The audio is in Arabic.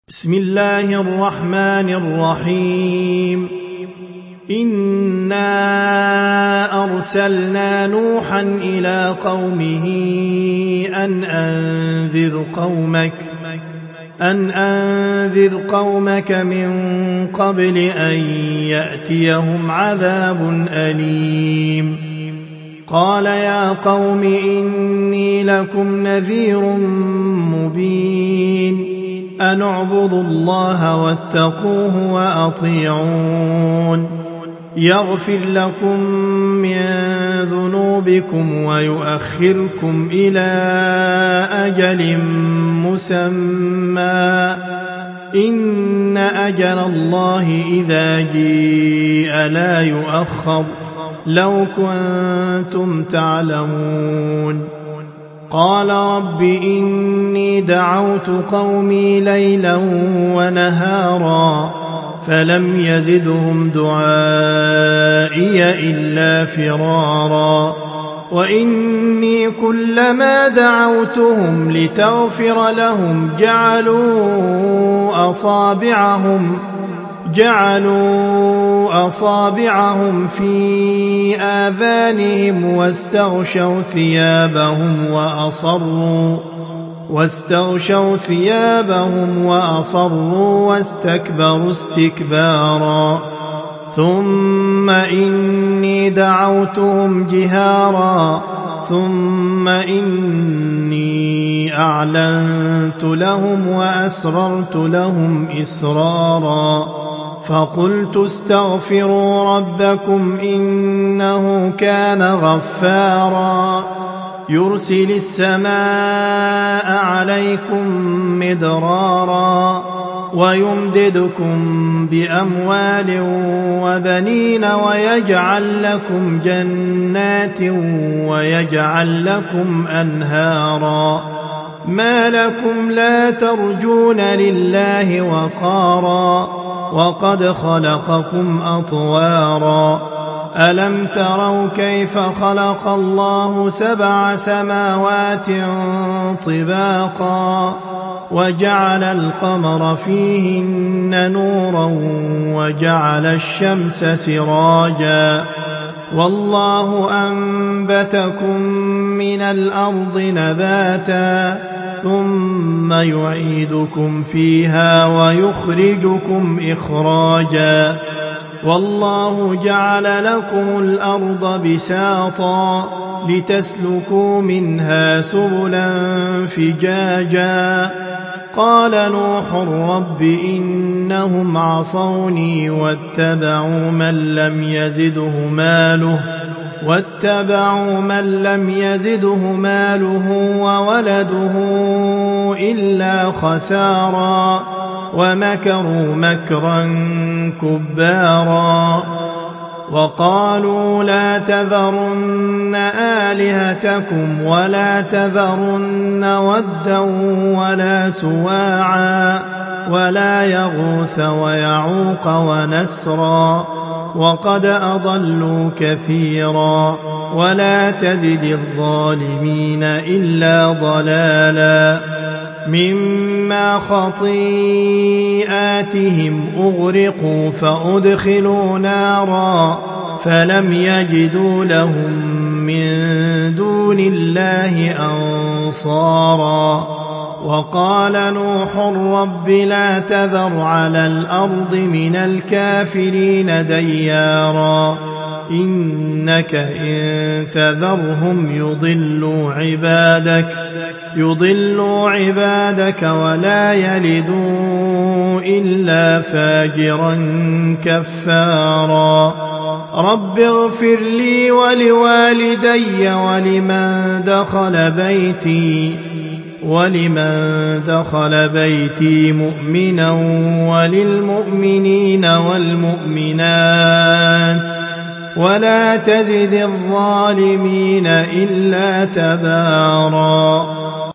بسم الله الرحمن الرحيم. إنا أرسلنا نوحا إلى قومه أن أنذر قومك من قبل أن يأتيهم عذاب أليم. قال يا قوم إني لكم نذير مبين. أن اعبدوا الله واتقوه وأطيعون. يغفر لكم من ذنوبكم ويؤخركم إلى أجل مسمى. إن أجل الله إذا جيء لا يؤخر لو كنتم تعلمون. قال رب إني دعوت قومي ليلا ونهارا فلم يزدهم دعائي إلا فرارا. وإني كلما دعوتهم لتغفر لهم جعلوا أصابعهم في آذانهم واستغشوا ثيابهم وأصروا واستكبروا استكبارا. ثم إني دعوتهم جهارا ثم إني أعلنت لهم وأسررت لهم إسرارا. فقلت استغفروا ربكم إنه كان غفارا يرسل السماء عليكم مدرارا ويمددكم بأموال وبنين ويجعل لكم جنات ويجعل لكم أنهارا. ما لكم لا ترجون لله وقارا وقد خلقكم أطوارا. ألم تروا كيف خلق الله 7 سماوات طباقا وجعل القمر فيهن نورا وجعل الشمس سراجا. والله أنبتكم من الأرض نباتا ثم يعيدكم فيها ويخرجكم إخراجا. والله جعل لكم الأرض بساطا لتسلكوا منها سبلا فجاجا. قال نوح رب إنهم عصوني واتبعوا من لم يزده ماله وولده إلا خسارا ومكروا مكرا كبارا. وقالوا لا تذرن آلهتكم ولا تذرن ودا ولا سواعا ولا يغوث ويعوق ونسرا وقد أضلوا كثيرا ولا تزد الظالمين إلا ضلالا. مما خطيئاتهم أغرقوا فأدخلوا نارا فلم يجدوا لهم من دون الله أنصارا. وقال نوح رب لا تذر على الأرض من الكافرين ديارا إنك إن تذرهم يضلوا عبادك ولا يلدوا إلا فاجرا كفارا. رب اغفر لي ولوالدي ولمن دخل بيتي مؤمنا وللمؤمنين والمؤمنات ولا تزد الظالمين إلا تبارا.